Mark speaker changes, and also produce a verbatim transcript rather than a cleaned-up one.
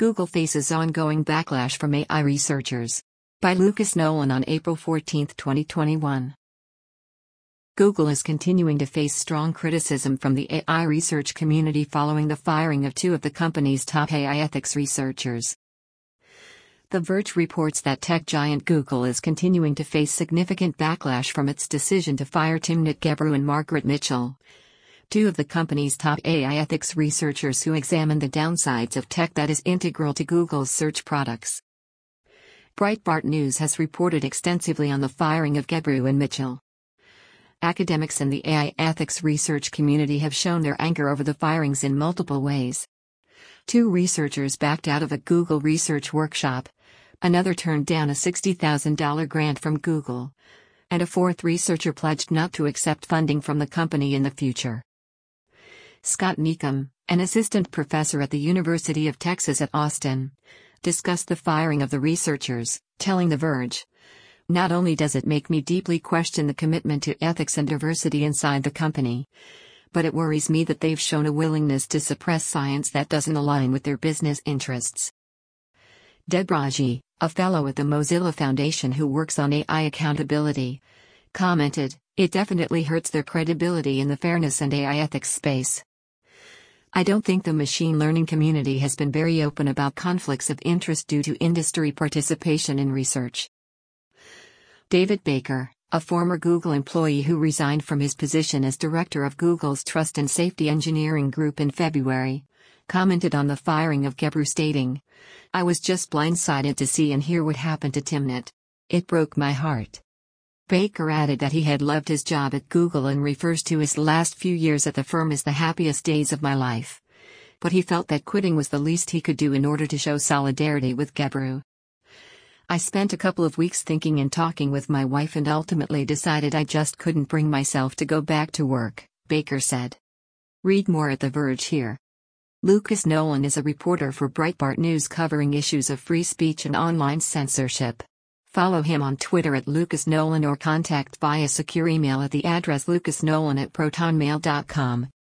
Speaker 1: Google faces ongoing backlash from A I researchers. By Lucas Nolan on April fourteenth, twenty twenty-one. Google is continuing to face strong criticism from the A I research community following the firing of two of the company's top A I ethics researchers. The Verge reports that tech giant Google is continuing to face significant backlash from its decision to fire Timnit Gebru and Margaret Mitchell, two of the company's top A I ethics researchers who examine the downsides of tech that is integral to Google's search products. Breitbart News has reported extensively on the firing of Gebru and Mitchell. Academics in the A I ethics research community have shown their anger over the firings in multiple ways. Two researchers backed out of a Google research workshop, another turned down a sixty thousand dollars grant from Google, and a fourth researcher pledged not to accept funding from the company in the future. Scott Neekum, an assistant professor at the University of Texas at Austin, discussed the firing of the researchers, telling The Verge, "Not only does it make me deeply question the commitment to ethics and diversity inside the company, but it worries me that they've shown a willingness to suppress science that doesn't align with their business interests." Deb Raji, a fellow at the Mozilla Foundation who works on A I accountability, commented, "It definitely hurts their credibility in the fairness and A I ethics space. I don't think the machine learning community has been very open about conflicts of interest due to industry participation in research." David Baker, a former Google employee who resigned from his position as director of Google's Trust and Safety Engineering Group in February, commented on the firing of Gebru, stating, "I was just blindsided to see and hear what happened to Timnit. It broke my heart." Baker added that he had loved his job at Google and refers to his last few years at the firm as the happiest days of my life. But he felt that quitting was the least he could do in order to show solidarity with Gebru. "I spent a couple of weeks thinking and talking with my wife and ultimately decided I just couldn't bring myself to go back to work," Baker said. Read more at The Verge here. Lucas Nolan is a reporter for Breitbart News covering issues of free speech and online censorship. Follow him on Twitter at Lucas Nolan or contact via secure email at the address lucasnolan at protonmail dot com.